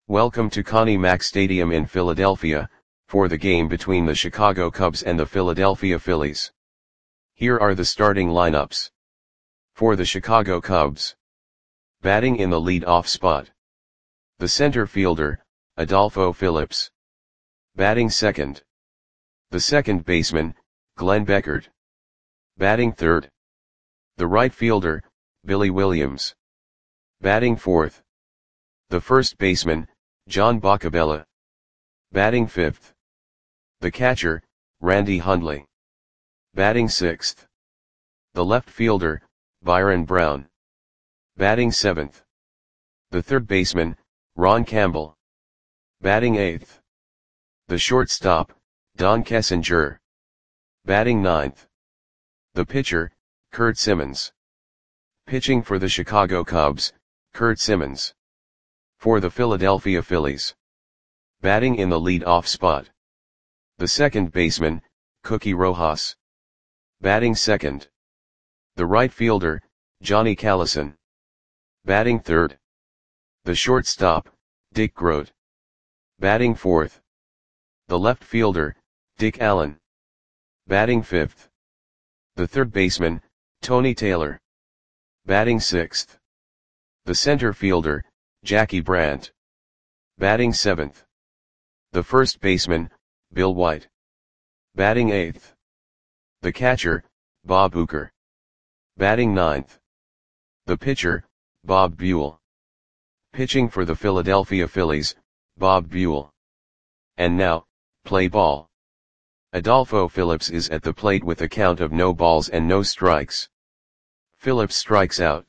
Welcome to Connie Mack Stadium in Philadelphia, for the game between the Chicago Cubs and the Philadelphia Phillies. Here are the starting lineups. For the Chicago Cubs. Batting in the lead-off spot. The center fielder, Adolfo Phillips. Batting second. The second baseman, Glenn Beckert. Batting third. The right fielder, Billy Williams. Batting fourth. The first baseman, John Boccabella. Batting fifth. The catcher, Randy Hundley. Batting sixth. The left fielder, Byron Brown. Batting seventh. The third baseman, Ron Campbell. Batting eighth. The shortstop, Don Kessinger. Batting ninth. The pitcher, Curt Simmons. Pitching for the Chicago Cubs, Curt Simmons. For the Philadelphia Phillies. Batting in the lead-off spot. The second baseman, Cookie Rojas. Batting second. The right fielder, Johnny Callison. Batting third. The shortstop, Dick Groat. Batting fourth. The left fielder, Dick Allen. Batting fifth. The third baseman, Tony Taylor. Batting sixth. The center fielder, Jackie Brandt. Batting seventh. The first baseman, Bill White. Batting eighth. The catcher, Bob Uecker. Batting ninth. The pitcher, Bob Buell. Pitching for the Philadelphia Phillies, Bob Buell. And now, play ball. Adolfo Phillips is at the plate with a count of no balls and no strikes. Phillips strikes out.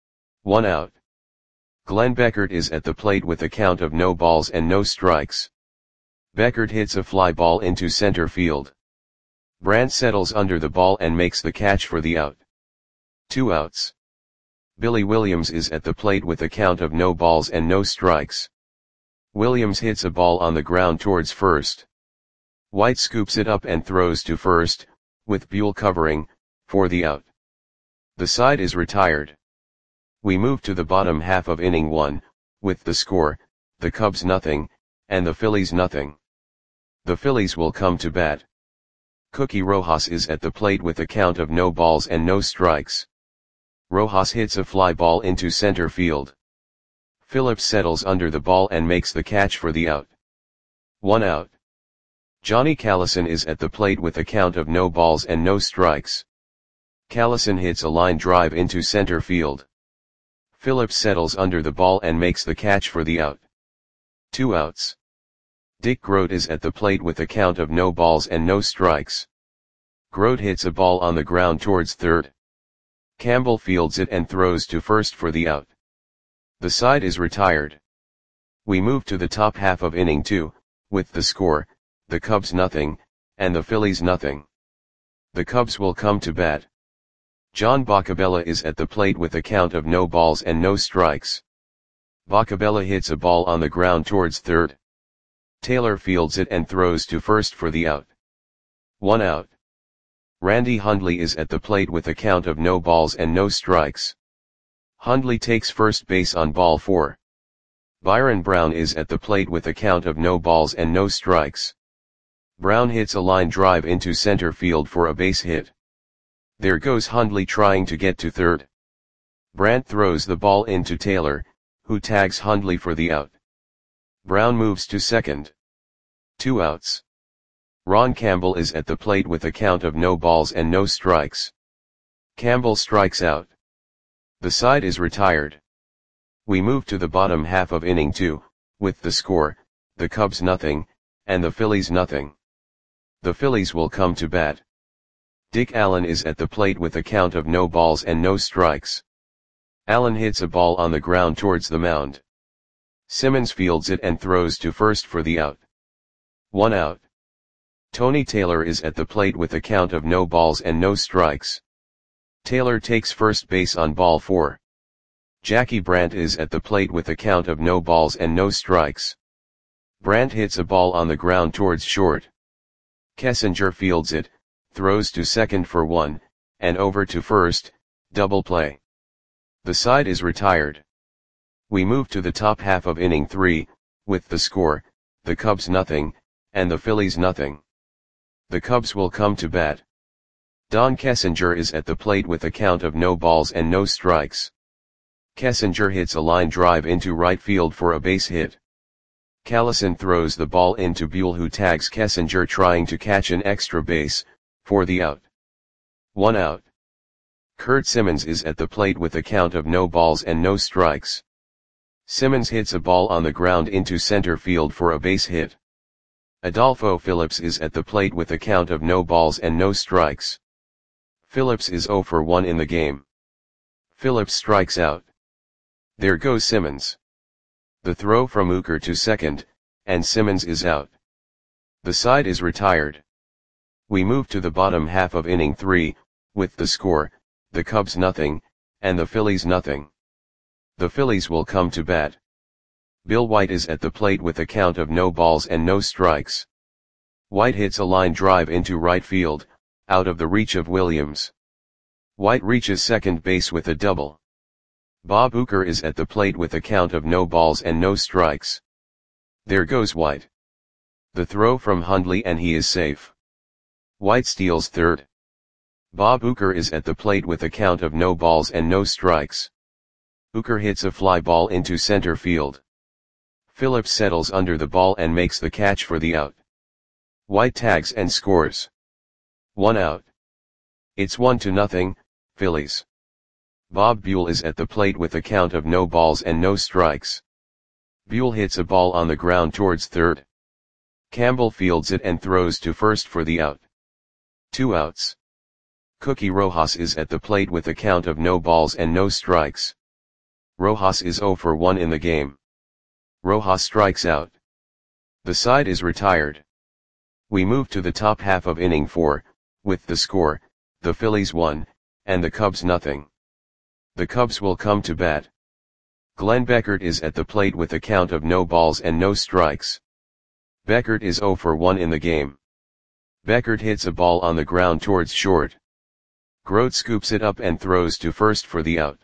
1 out. Glenn Beckert is at the plate with a count of no balls and no strikes. Beckert hits a fly ball into center field. Brandt settles under the ball and makes the catch for the out. 2 outs. Billy Williams is at the plate with a count of no balls and no strikes. Williams hits a ball on the ground towards first. White scoops it up and throws to first, with Buell covering, for the out. The side is retired. We move to the bottom half of inning 1, with the score, the Cubs nothing, and the Phillies nothing. The Phillies will come to bat. Cookie Rojas is at the plate with a count of no balls and no strikes. Rojas hits a fly ball into center field. Phillips settles under the ball and makes the catch for the out. 1 out. Johnny Callison is at the plate with a count of no balls and no strikes. Callison hits a line drive into center field. Phillips settles under the ball and makes the catch for the out. 2 outs. Dick Groat is at the plate with a count of no balls and no strikes. Groat hits a ball on the ground towards third. Campbell fields it and throws to first for the out. The side is retired. We move to the top half of inning 2, with the score, the Cubs nothing, and the Phillies nothing. The Cubs will come to bat. John Boccabella is at the plate with a count of no balls and no strikes. Boccabella hits a ball on the ground towards third. Taylor fields it and throws to first for the out. 1 out. Randy Hundley is at the plate with a count of no balls and no strikes. Hundley takes first base on ball 4. Byron Brown is at the plate with a count of no balls and no strikes. Brown hits a line drive into center field for a base hit. There goes Hundley trying to get to third. Brandt throws the ball into Taylor, who tags Hundley for the out. Brown moves to second. 2 outs. Ron Campbell is at the plate with a count of no balls and no strikes. Campbell strikes out. The side is retired. We move to the bottom half of inning 2, with the score, the Cubs nothing, and the Phillies nothing. The Phillies will come to bat. Dick Allen is at the plate with a count of no balls and no strikes. Allen hits a ball on the ground towards the mound. Simmons fields it and throws to first for the out. 1 out. Tony Taylor is at the plate with a count of no balls and no strikes. Taylor takes first base on ball 4. Jackie Brandt is at the plate with a count of no balls and no strikes. Brandt hits a ball on the ground towards short. Kessinger fields it, throws to second for 1, and over to first, double play. The side is retired. We move to the top half of inning 3, With the score, the Cubs nothing, and the Phillies nothing. The Cubs will come to bat. Don Kessinger is at the plate with a count of no balls and no strikes. Kessinger hits a line drive into right field for a base hit. Callison throws the ball into Buell, who tags Kessinger trying to catch an extra base, for the out. 1 out. Curt Simmons is at the plate with a count of no balls and no strikes. Simmons hits a ball on the ground into center field for a base hit. Adolfo Phillips is at the plate with a count of no balls and no strikes. Phillips is 0 for 1 in the game. Phillips strikes out. There goes Simmons. The throw from Uecker to second, and Simmons is out. The side is retired. We move to the bottom half of inning 3, with the score, the Cubs nothing, and the Phillies nothing. The Phillies will come to bat. Bill White is at the plate with a count of no balls and no strikes. White hits a line drive into right field, out of the reach of Williams. White reaches second base with a double. Bob Uecker is at the plate with a count of no balls and no strikes. There goes White. The throw from Hundley, and he is safe. White steals third. Bob Uecker is at the plate with a count of no balls and no strikes. Uecker hits a fly ball into center field. Phillips settles under the ball and makes the catch for the out. White tags and scores. 1 out. It's 1-0, Phillies. Bob Buell is at the plate with a count of no balls and no strikes. Buell hits a ball on the ground towards third. Campbell fields it and throws to first for the out. 2 outs. Cookie Rojas is at the plate with a count of no balls and no strikes. Rojas is 0 for 1 in the game. Rojas strikes out. The side is retired. We move to the top half of inning 4, with the score, the Phillies 1, and the Cubs nothing. The Cubs will come to bat. Glenn Beckert is at the plate with a count of no balls and no strikes. Beckert is 0 for 1 in the game. Beckert hits a ball on the ground towards short. Grote scoops it up and throws to first for the out.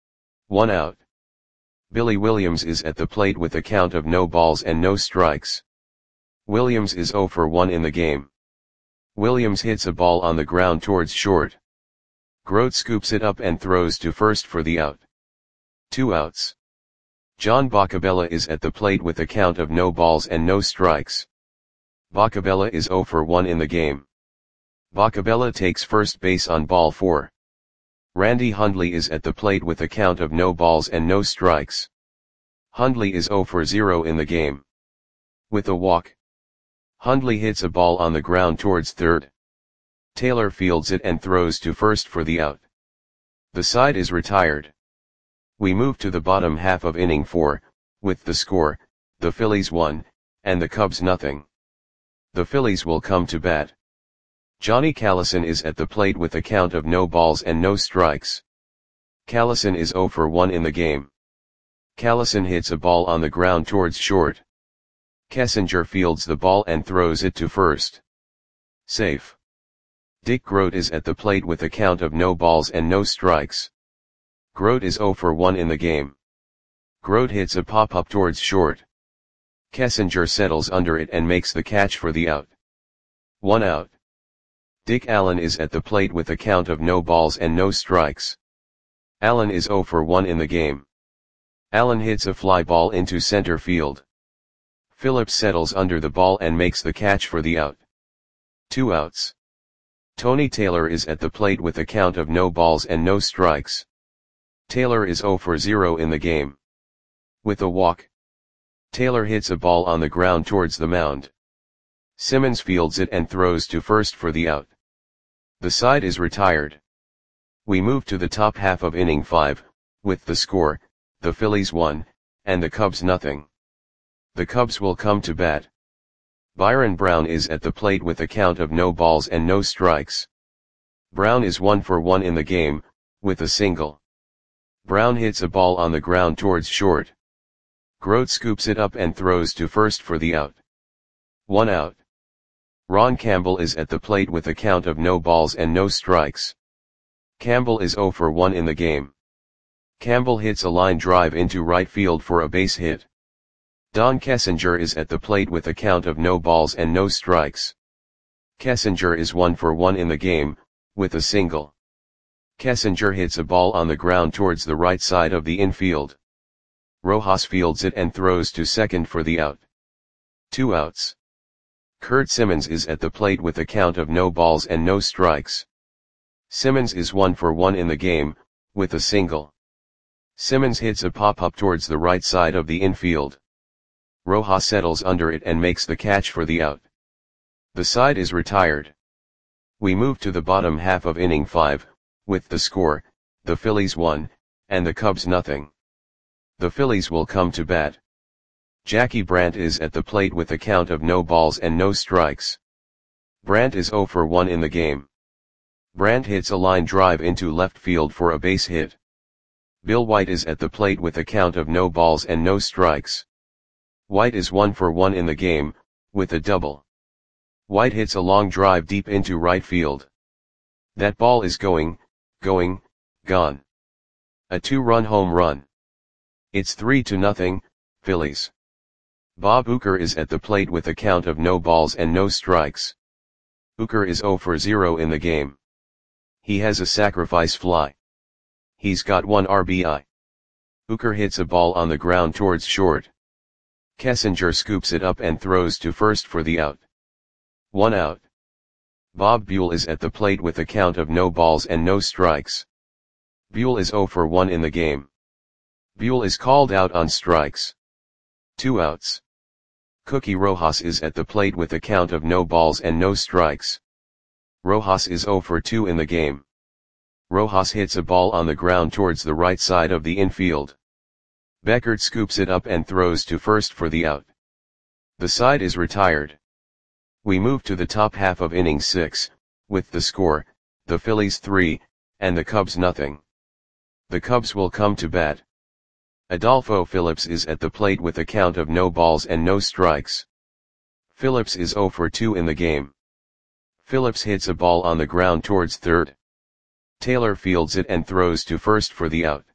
1 out. Billy Williams is at the plate with a count of no balls and no strikes. Williams is 0 for 1 in the game. Williams hits a ball on the ground towards short. Grote scoops it up and throws to first for the out. 2 outs. John Boccabella is at the plate with a count of no balls and no strikes. Boccabella is 0 for 1 in the game. Boccabella takes first base on ball 4. Randy Hundley is at the plate with a count of no balls and no strikes. Hundley is 0 for 0 in the game. With a walk. Hundley hits a ball on the ground towards third. Taylor fields it and throws to first for the out. The side is retired. We move to the bottom half of inning 4, with the score, the Phillies 1, and the Cubs nothing. The Phillies will come to bat. Johnny Callison is at the plate with a count of no balls and no strikes. Callison is 0 for 1 in the game. Callison hits a ball on the ground towards short. Kessinger fields the ball and throws it to first. Safe. Dick Grote is at the plate with a count of no balls and no strikes. Grote is 0 for 1 in the game. Grote hits a pop-up towards short. Kessinger settles under it and makes the catch for the out. 1 out. Dick Allen is at the plate with a count of no balls and no strikes. Allen is 0 for 1 in the game. Allen hits a fly ball into center field. Phillips settles under the ball and makes the catch for the out. 2 outs. Tony Taylor is at the plate with a count of no balls and no strikes. Taylor is 0 for 0 in the game. With a walk. Taylor hits a ball on the ground towards the mound. Simmons fields it and throws to first for the out. The side is retired. We move to the top half of inning 5, with the score, the Phillies 1, and the Cubs nothing. The Cubs will come to bat. Byron Brown is at the plate with a count of no balls and no strikes. Brown is 1 for 1 in the game, with a single. Brown hits a ball on the ground towards short. Grote scoops it up and throws to first for the out. 1 out. Ron Campbell is at the plate with a count of no balls and no strikes. Campbell is 0 for 1 in the game. Campbell hits a line drive into right field for a base hit. Don Kessinger is at the plate with a count of no balls and no strikes. Kessinger is 1 for 1 in the game, with a single. Kessinger hits a ball on the ground towards the right side of the infield. Rojas fields it and throws to second for the out. 2 outs. Kurt Simmons is at the plate with a count of no balls and no strikes. Simmons is 1 for 1 in the game, with a single. Simmons hits a pop-up towards the right side of the infield. Rojas settles under it and makes the catch for the out. The side is retired. We move to the bottom half of inning 5, with the score, the Phillies 1, and the Cubs nothing. The Phillies will come to bat. Jackie Brandt is at the plate with a count of no balls and no strikes. Brandt is 0 for 1 in the game. Brandt hits a line drive into left field for a base hit. Bill White is at the plate with a count of no balls and no strikes. White is 1 for 1 in the game, with a double. White hits a long drive deep into right field. That ball is gone. A 2-run home run. It's 3-0, Phillies. Bob Uecker is at the plate with a count of no balls and no strikes. Uecker is 0 for 0 in the game. He has a sacrifice fly. He's got 1 RBI. Uecker hits a ball on the ground towards short. Kessinger scoops it up and throws to first for the out. 1 out. Bob Buell is at the plate with a count of no balls and no strikes. Buell is 0 for 1 in the game. Buell is called out on strikes. 2 outs. Cookie Rojas is at the plate with a count of no balls and no strikes. Rojas is 0 for 2 in the game. Rojas hits a ball on the ground towards the right side of the infield. Beckert scoops it up and throws to first for the out. The side is retired. We move to the top half of inning 6, with the score, the Phillies 3, and the Cubs nothing. The Cubs will come to bat. Adolfo Phillips is at the plate with a count of no balls and no strikes. Phillips is 0 for 2 in the game. Phillips hits a ball on the ground towards third. Taylor fields it and throws to first for the out.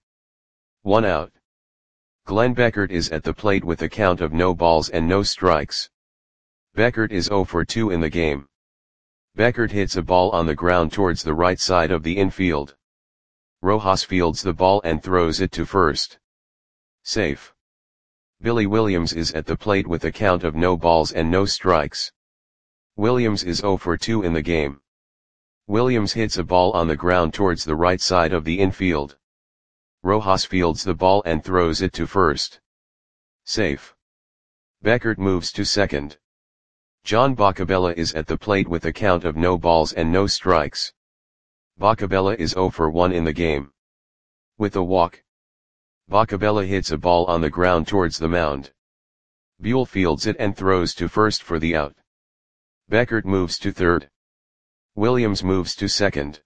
1 out. Glenn Beckert is at the plate with a count of no balls and no strikes. Beckert is 0 for 2 in the game. Beckert hits a ball on the ground towards the right side of the infield. Rojas fields the ball and throws it to first. Safe. Billy Williams is at the plate with a count of no balls and no strikes. Williams is 0 for 2 in the game. Williams hits a ball on the ground towards the right side of the infield. Rojas fields the ball and throws it to first. Safe. Beckert moves to second. John Boccabella is at the plate with a count of no balls and no strikes. Boccabella is 0 for 1 in the game. With a walk. Boccabella hits a ball on the ground towards the mound. Buell fields it and throws to first for the out. Beckert moves to third. Williams moves to second.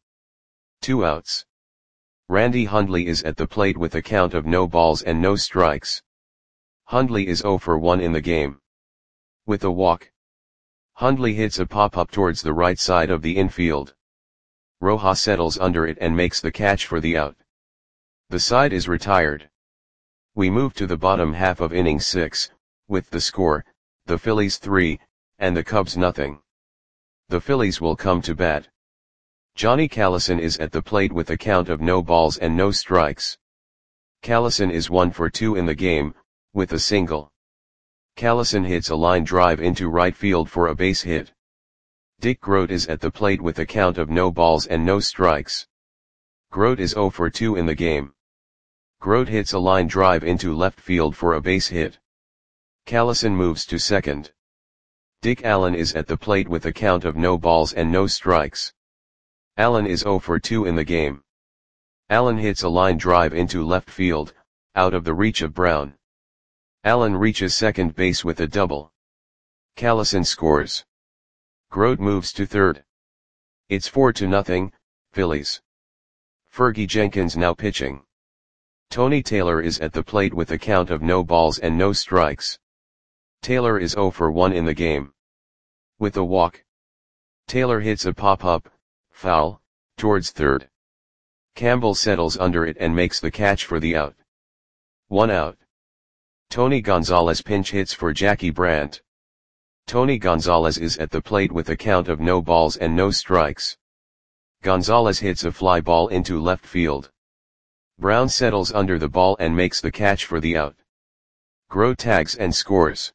2 outs. Randy Hundley is at the plate with a count of no balls and no strikes. Hundley is 0 for 1 in the game. With a walk. Hundley hits a pop-up towards the right side of the infield. Rojas settles under it and makes the catch for the out. The side is retired. We move to the bottom half of inning 6, with the score, the Phillies 3, and the Cubs nothing. The Phillies will come to bat. Johnny Callison is at the plate with a count of no balls and no strikes. Callison is 1 for 2 in the game, with a single. Callison hits a line drive into right field for a base hit. Dick Groat is at the plate with a count of no balls and no strikes. Groat is 0 for 2 in the game. Groat hits a line drive into left field for a base hit. Callison moves to second. Dick Allen is at the plate with a count of no balls and no strikes. Allen is 0 for 2 in the game. Allen hits a line drive into left field, out of the reach of Brown. Allen reaches second base with a double. Callison scores. Groat moves to third. It's 4-0, Phillies. Fergie Jenkins now pitching. Tony Taylor is at the plate with a count of no balls and no strikes. Taylor is 0 for 1 in the game. With a walk. Taylor hits a pop-up, foul, towards third. Campbell settles under it and makes the catch for the out. 1 out. Tony Gonzalez pinch hits for Jackie Brandt. Tony Gonzalez is at the plate with a count of no balls and no strikes. Gonzalez hits a fly ball into left field. Brown settles under the ball and makes the catch for the out. Grote tags and scores.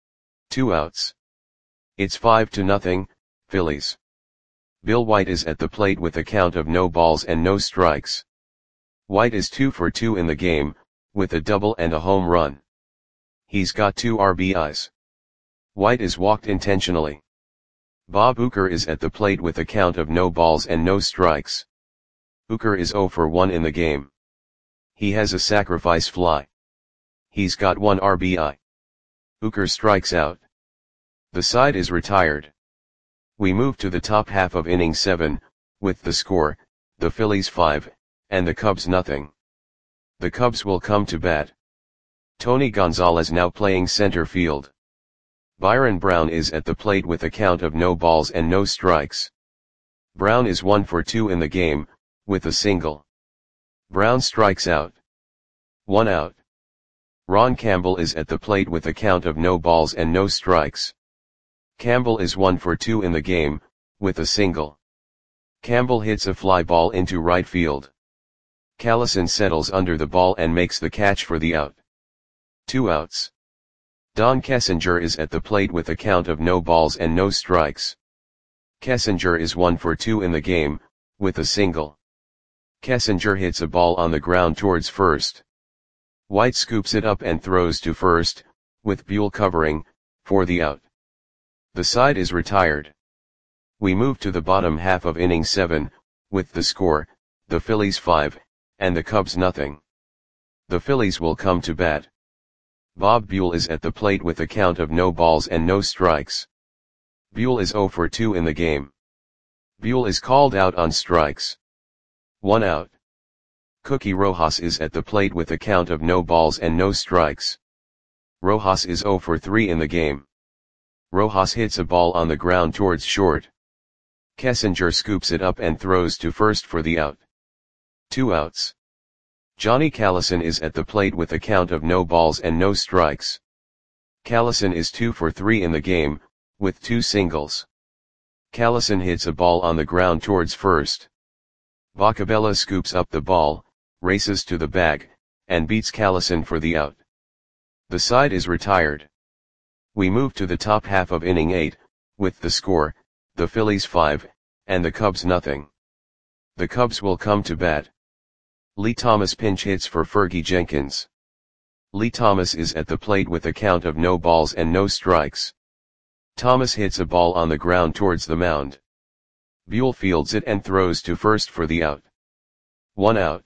2 outs. It's 5-0, Phillies. Bill White is at the plate with a count of no balls and no strikes. White is 2 for 2 in the game, with a double and a home run. He's got 2 RBIs. White is walked intentionally. Bob Uecker is at the plate with a count of no balls and no strikes. Uecker is 0 for 1 in the game. He has a sacrifice fly. He's got 1 RBI. Uecker strikes out. The side is retired. We move to the top half of inning 7, with the score, the Phillies 5, and the Cubs nothing. The Cubs will come to bat. Tony Gonzalez now playing center field. Byron Brown is at the plate with a count of no balls and no strikes. Brown is 1 for 2 in the game, with a single. Brown strikes out. 1 out. Ron Campbell is at the plate with a count of no balls and no strikes. Campbell is 1 for 2 in the game, with a single. Campbell hits a fly ball into right field. Callison settles under the ball and makes the catch for the out. 2 outs. Don Kessinger is at the plate with a count of no balls and no strikes. Kessinger is 1 for 2 in the game, with a single. Kessinger hits a ball on the ground towards first. White scoops it up and throws to first, with Buell covering, for the out. The side is retired. We move to the bottom half of inning 7, with the score, the Phillies 5, and the Cubs nothing. The Phillies will come to bat. Bob Buell is at the plate with a count of no balls and no strikes. Buell is 0 for 2 in the game. Buell is called out on strikes. 1 out. Cookie Rojas is at the plate with a count of no balls and no strikes. Rojas is 0 for 3 in the game. Rojas hits a ball on the ground towards short. Kessinger scoops it up and throws to first for the out. 2 outs. Johnny Callison is at the plate with a count of no balls and no strikes. Callison is 2 for 3 in the game, with 2 singles. Callison hits a ball on the ground towards first. Bacabella scoops up the ball, races to the bag, and beats Callison for the out. The side is retired. We move to the top half of inning 8, with the score, the Phillies 5, and the Cubs nothing. The Cubs will come to bat. Lee Thomas pinch hits for Fergie Jenkins. Lee Thomas is at the plate with a count of no balls and no strikes. Thomas hits a ball on the ground towards the mound. Buell fields it and throws to first for the out. 1 out.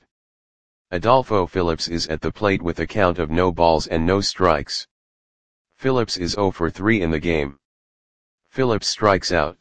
Adolfo Phillips is at the plate with a count of no balls and no strikes. Phillips is 0 for 3 in the game. Phillips strikes out.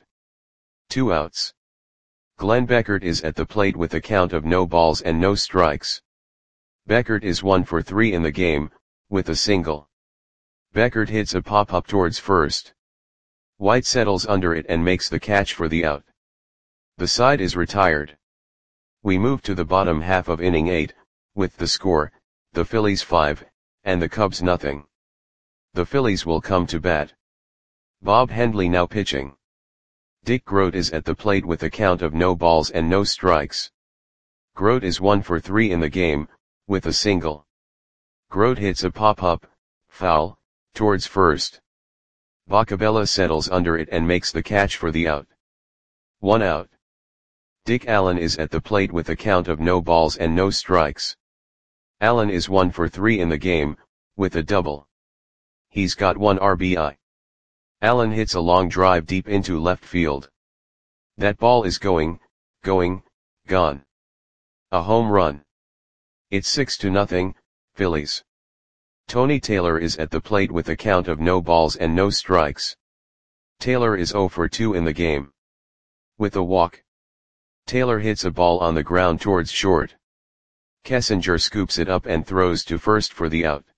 2 outs. Glenn Beckert is at the plate with a count of no balls and no strikes. Beckert is 1 for 3 in the game, with a single. Beckert hits a pop-up towards first. White settles under it and makes the catch for the out. The side is retired. We move to the bottom half of inning 8, with the score, the Phillies 5, and the Cubs nothing. The Phillies will come to bat. Bob Hendley now pitching. Dick Grote is at the plate with a count of no balls and no strikes. Grote is 1 for 3 in the game, with a single. Grote hits a pop-up, foul, towards first. Bacabella settles under it and makes the catch for the out. 1 out. Dick Allen is at the plate with a count of no balls and no strikes. Allen is 1 for 3 in the game, with a double. He's got 1 RBI. Allen hits a long drive deep into left field. That ball is going, gone. A home run. It's 6-0, Phillies. Tony Taylor is at the plate with a count of no balls and no strikes. Taylor is 0 for 2 in the game. With a walk. Taylor hits a ball on the ground towards short. Kessinger scoops it up and throws to first for the out.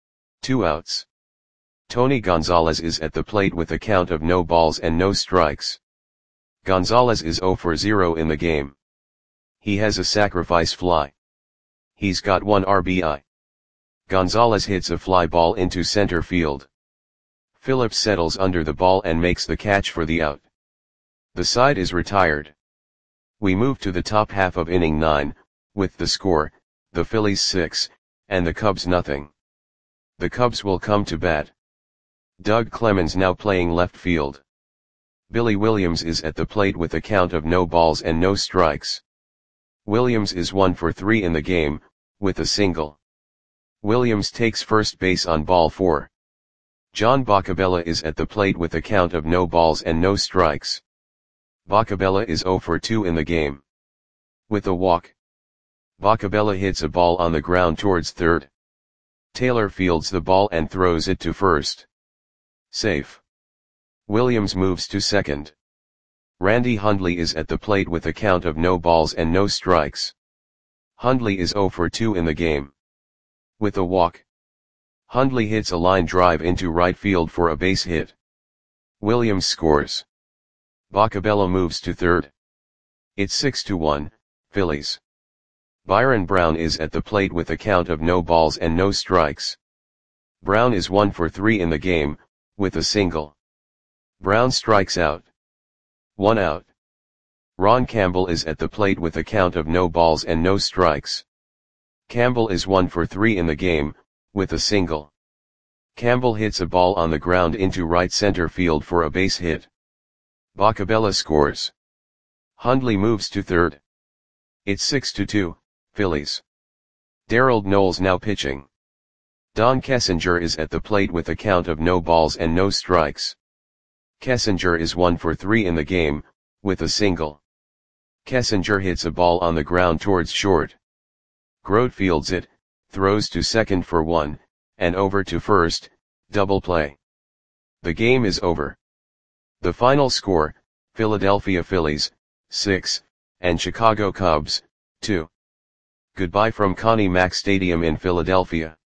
2 outs. Tony Gonzalez is at the plate with a count of no balls and no strikes. Gonzalez is 0 for 0 in the game. He has a sacrifice fly. He's got 1 RBI. Gonzalez hits a fly ball into center field. Phillips settles under the ball and makes the catch for the out. The side is retired. We move to the top half of inning 9, with the score, the Phillies 6, and the Cubs nothing. The Cubs will come to bat. Doug Clemens now playing left field. Billy Williams is at the plate with a count of no balls and no strikes. Williams is 1 for 3 in the game, with a single. Williams takes first base on ball 4. John Boccabella is at the plate with a count of no balls and no strikes. Boccabella is 0 for 2 in the game. With a walk. Boccabella hits a ball on the ground towards third. Taylor fields the ball and throws it to first. Safe. Williams moves to second. Randy Hundley is at the plate with a count of no balls and no strikes. Hundley is 0 for 2 in the game. With a walk. Hundley hits a line drive into right field for a base hit. Williams scores. Boccabella moves to third. It's 6-1, Phillies. Byron Brown is at the plate with a count of no balls and no strikes. Brown is 1 for 3 in the game, with a single. Brown strikes out. 1 out. Ron Campbell is at the plate with a count of no balls and no strikes. Campbell is 1 for 3 in the game, with a single. Campbell hits a ball on the ground into right center field for a base hit. Boccabella scores. Hundley moves to third. It's 6-2, Phillies. Darrell Knowles now pitching. Don Kessinger is at the plate with a count of no balls and no strikes. Kessinger is 1 for 3 in the game, with a single. Kessinger hits a ball on the ground towards short. Grote fields it, throws to second for 1, and over to first, double play. The game is over. The final score, Philadelphia Phillies, 6, and Chicago Cubs, 2. Goodbye from Connie Mack Stadium in Philadelphia.